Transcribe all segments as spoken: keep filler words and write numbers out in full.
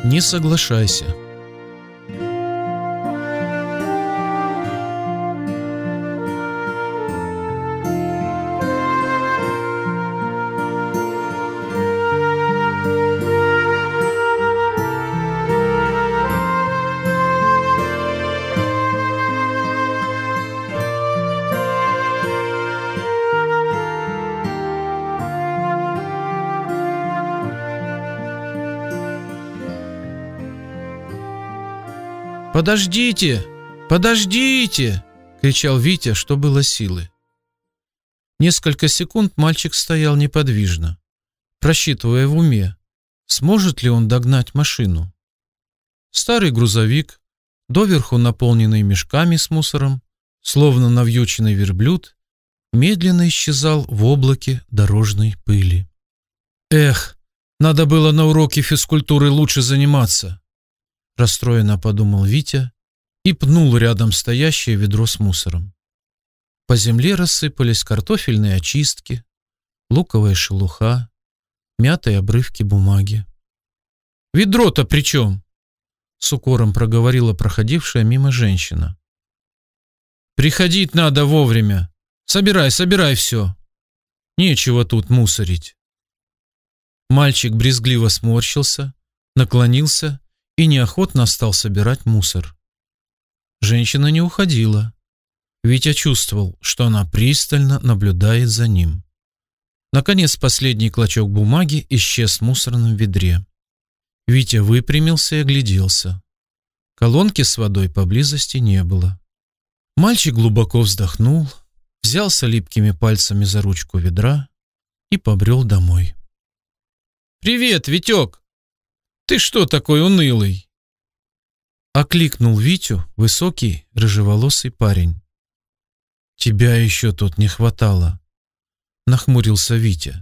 Не соглашайся. «Подождите! Подождите!» — кричал Витя, что было силы. Несколько секунд мальчик стоял неподвижно, просчитывая в уме, сможет ли он догнать машину. Старый грузовик, доверху наполненный мешками с мусором, словно навьюченный верблюд, медленно исчезал в облаке дорожной пыли. «Эх, надо было на уроке физкультуры лучше заниматься!» Расстроенно подумал Витя и пнул рядом стоящее ведро с мусором. По земле рассыпались картофельные очистки, луковая шелуха, мятые обрывки бумаги. «Ведро-то при чем?» — с укором проговорила проходившая мимо женщина. «Приходить надо вовремя. Собирай, собирай все. Нечего тут мусорить». Мальчик брезгливо сморщился, наклонился и неохотно стал собирать мусор. Женщина не уходила. Витя чувствовал, что она пристально наблюдает за ним. Наконец последний клочок бумаги исчез в мусорном ведре. Витя выпрямился и огляделся. Колонки с водой поблизости не было. Мальчик глубоко вздохнул, взялся липкими пальцами за ручку ведра и побрел домой. «Привет, Витек! Ты что такой унылый?» Окликнул Витю высокий рыжеволосый парень. «Тебя еще тут не хватало», — нахмурился Витя.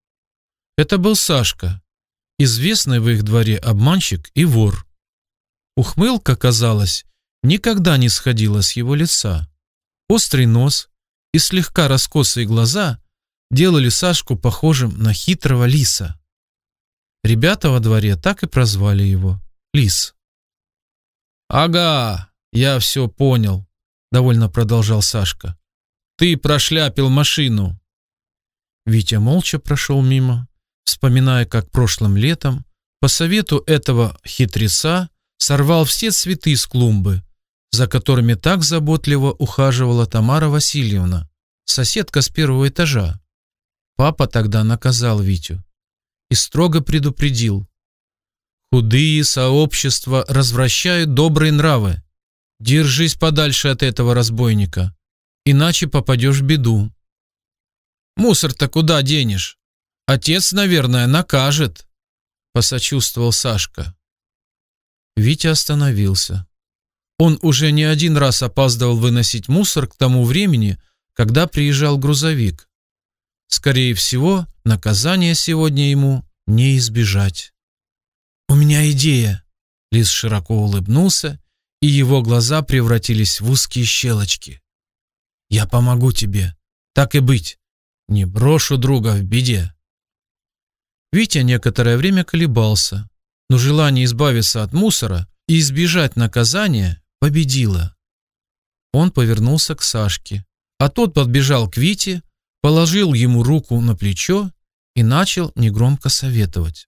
Это был Сашка, известный в их дворе обманщик и вор. Ухмылка, казалось, никогда не сходила с его лица. Острый нос и слегка раскосые глаза делали Сашку похожим на хитрого лиса. Ребята во дворе так и прозвали его — Лис. «Ага, я все понял», — довольно продолжал Сашка. «Ты прошляпил машину». Витя молча прошел мимо, вспоминая, как прошлым летом по совету этого хитреца сорвал все цветы с клумбы, за которыми так заботливо ухаживала Тамара Васильевна, соседка с первого этажа. Папа тогда наказал Витю и строго предупредил: «Худые сообщества развращают добрые нравы. Держись подальше от этого разбойника, иначе попадешь в беду». «Мусор-то куда денешь? Отец, наверное, накажет», — посочувствовал Сашка. Витя остановился. Он уже не один раз опаздывал выносить мусор к тому времени, когда приезжал грузовик. Скорее всего, наказание сегодня ему не избежать. «У меня идея!» Лис широко улыбнулся, и его глаза превратились в узкие щелочки. «Я помогу тебе. Так и быть. Не брошу друга в беде». Витя некоторое время колебался, но желание избавиться от мусора и избежать наказания победило. Он повернулся к Сашке, а тот подбежал к Вите, положил ему руку на плечо и начал негромко советовать.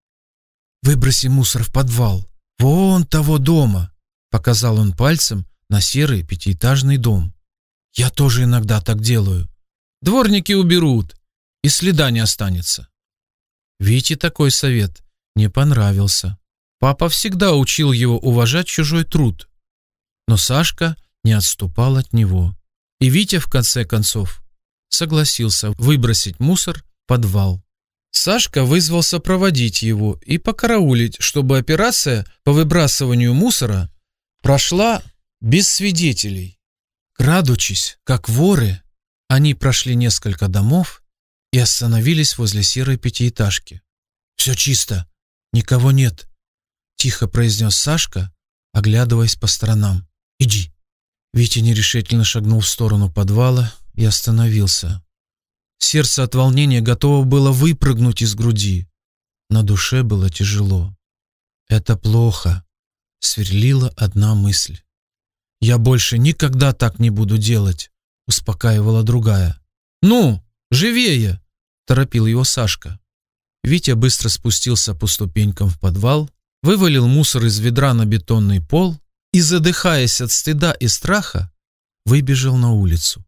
«Выброси мусор в подвал, вон того дома», — показал он пальцем на серый пятиэтажный дом. «Я тоже иногда так делаю. Дворники уберут, и следа не останется». Вите такой совет не понравился. Папа всегда учил его уважать чужой труд. Но Сашка не отступал от него. И Витя, в конце концов, согласился выбросить мусор в подвал. Сашка вызвался проводить его и покараулить, чтобы операция по выбрасыванию мусора прошла без свидетелей. Крадучись, как воры, они прошли несколько домов и остановились возле серой пятиэтажки. «Все чисто, никого нет», — тихо произнес Сашка, оглядываясь по сторонам. «Иди». Витя нерешительно шагнул в сторону подвала и остановился. Сердце от волнения готово было выпрыгнуть из груди. На душе было тяжело. Это плохо, сверлила одна мысль. Я больше никогда так не буду делать, успокаивала другая. Ну, живее, торопил его Сашка. Витя быстро спустился по ступенькам в подвал, вывалил мусор из ведра на бетонный пол и, задыхаясь от стыда и страха, выбежал на улицу.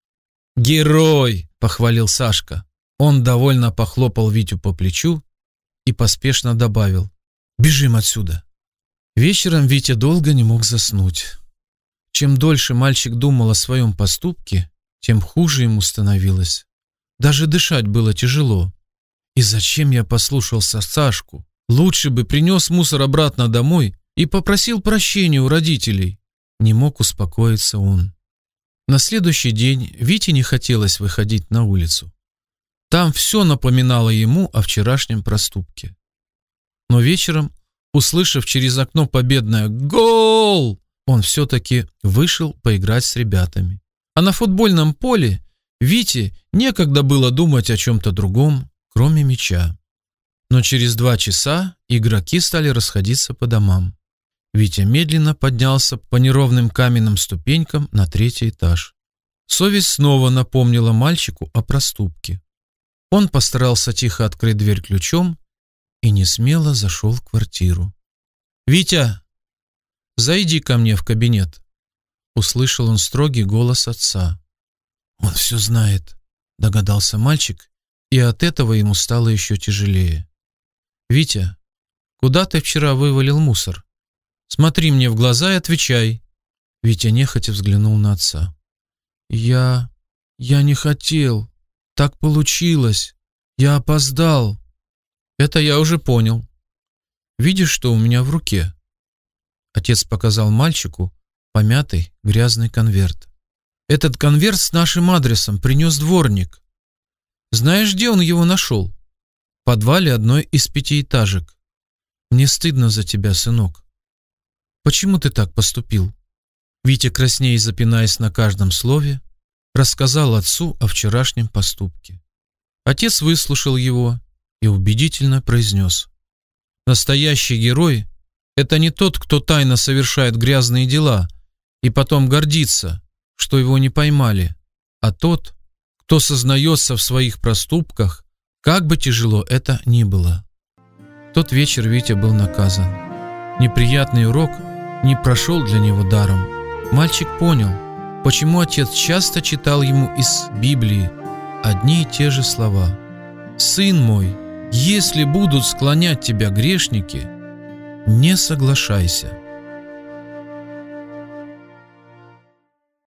«Герой!» — похвалил Сашка. Он довольно похлопал Витю по плечу и поспешно добавил: «Бежим отсюда». Вечером Витя долго не мог заснуть. Чем дольше мальчик думал о своем поступке, тем хуже ему становилось. Даже дышать было тяжело. И зачем я послушался Сашку? Лучше бы принес мусор обратно домой и попросил прощения у родителей. Не мог успокоиться он. На следующий день Вите не хотелось выходить на улицу. Там все напоминало ему о вчерашнем проступке. Но вечером, услышав через окно победное «Гол!», он все-таки вышел поиграть с ребятами. А на футбольном поле Вите некогда было думать о чем-то другом, кроме мяча. Но через два часа игроки стали расходиться по домам. Витя медленно поднялся по неровным каменным ступенькам на третий этаж. Совесть снова напомнила мальчику о проступке. Он постарался тихо открыть дверь ключом и несмело зашел в квартиру. «Витя, зайди ко мне в кабинет», — услышал он строгий голос отца. «Он все знает», — догадался мальчик, и от этого ему стало еще тяжелее. «Витя, куда ты вчера вывалил мусор? Смотри мне в глаза и отвечай». Витя нехотя взглянул на отца. «Я... я не хотел. Так получилось. Я опоздал». «Это я уже понял. Видишь, что у меня в руке?» Отец показал мальчику помятый грязный конверт. «Этот конверт с нашим адресом принес дворник. Знаешь, где он его нашел? В подвале одной из пятиэтажек. Мне стыдно за тебя, сынок. Почему ты так поступил?» Витя, краснея и запинаясь на каждом слове, рассказал отцу о вчерашнем поступке. Отец выслушал его и убедительно произнес: «Настоящий герой — это не тот, кто тайно совершает грязные дела и потом гордится, что его не поймали, а тот, кто сознается в своих проступках, как бы тяжело это ни было». В тот вечер Витя был наказан. Неприятный урок не прошел для него даром. Мальчик понял, почему отец часто читал ему из Библии одни и те же слова: «Сын мой, если будут склонять тебя грешники, не соглашайся».